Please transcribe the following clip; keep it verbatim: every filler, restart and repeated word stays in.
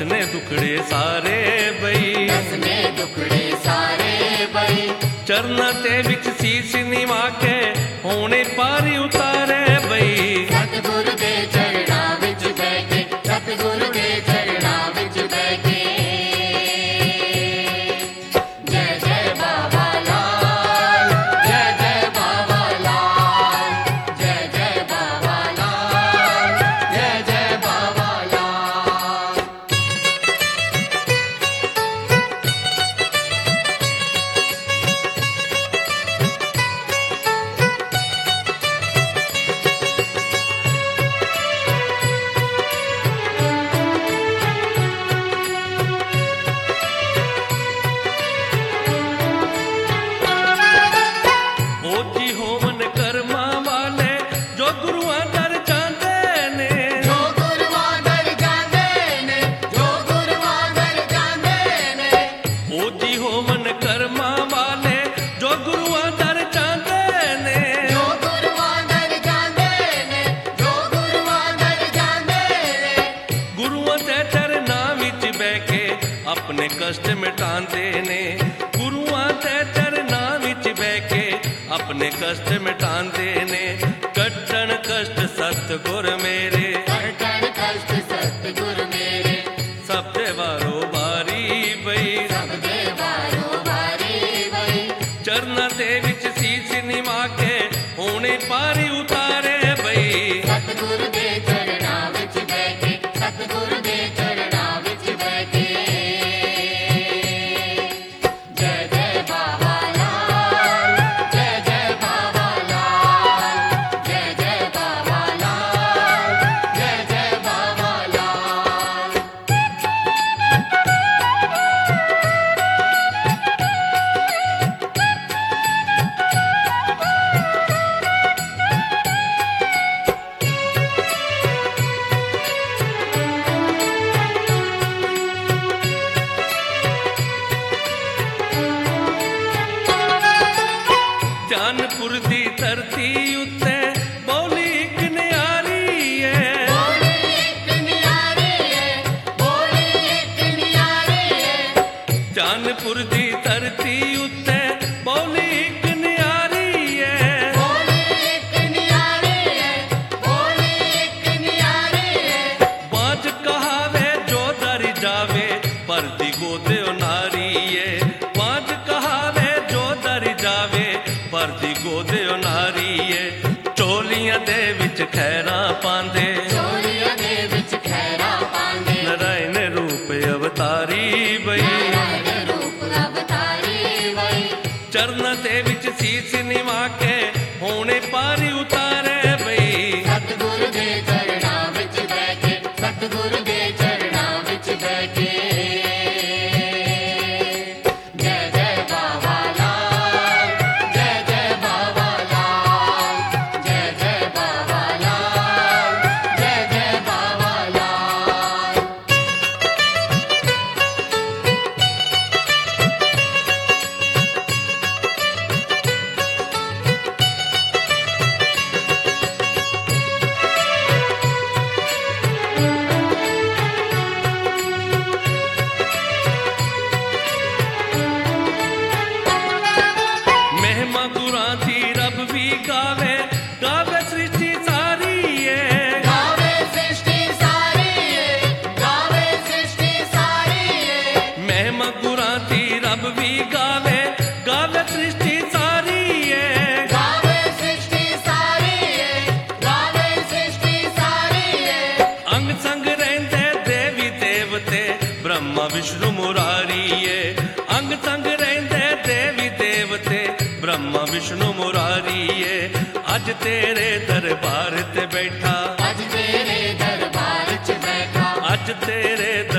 दसने दुखड़े सारे बई, दसने दुखड़े सारे बई। चरना ते विच सीस निवा के होने पारी उतारे बई। सतगुरु दे चरणा विच बैठे, सतगुरु दे चरणा विच बैठे। जय जय बाबा लाल, जय जय बाबा लाल, जय जय बाबा लाल, जय जय बाबा लाल। ओजी होवन कर्मा वाले जो गुरुआं दर जांदे ने, जो गुरुआं दर जांदे ने, जो गुरुआं दर जांदे ने। ओजी होवन कर्मा वाले जो गुरुआं दर जांदे ने। जो गुरुआं दर जांदे ने, जो गुरुआं दर जांदे ने। गुरुआं दे चरनां विच बैठ के अपने कष्ट मिटांदे ने। गुरुआं दे चरनां विच बैठ के अपने कष्ट मिटांदे ने। कट्टन कष्ट सतगुर मेरे, कटन कष्ट सतगुरु मेरे। सब दे वारो बारी बई। सब दे वारो बारी बई। चरना दे विच सीस निवा के होने पारी उतारे बई। सतगुरु दे चरणा विच बैठे, सतगुरु दे चरणा विच बैठे। जय जय बाबा लाल, जय जय बाबा लाल, जय जय बाबा लाल, जय जय बाबा लाल। जानपुर दी धरती उत्ते बोली इक न्यारी है। बोली एक न्यारी है, बोली एक न्यारी है। जानपुर दी धरती उत्ते बोली इक न्यारी है। बोली एक न्यारी है, बोली एक न्यारी है। बाज कहावे जो दर जावे परदी गोदे नारी है। बाज कहावे जो दर जावे परदी गोदे नारी है। चोलियां दे विच खैरा पांदे, चोलियां दे विच खैरा पांदे। नारायण रूप अवतारी बई। नारायण रूप अवतारी बई। चरना दे विच सीस निवा के होने पारी उतारे बई। सतगुरु दे चरणा विच बैठे, सतगुरु दे चरणा विच बैठे। जय जय बाबा लाल, जय जय बाबा लाल, जय जय बाबा लाल, जय जय बाबा लाल। महिमा गुरां दी रब भी गावे, गावे सृष्टि सारी है। गावे सृष्टि सारी है, गावे सृष्टि सारी है। महिमा गुरां दी रब भी गावे, गावे सृष्टि सारी है। गावे सृष्टि सारी है, गावे सृष्टि सारी है। अंग संग रहंदे देवी देवते ब्रह्मा विष्णु मुरारी है। अंग संग रहंदे देवी देवते ब्रह्मा विष्णु मुरारी है। अज तेरे दरबार ते बैठा, अज तेरे दरबार च बैठा, अज तेरे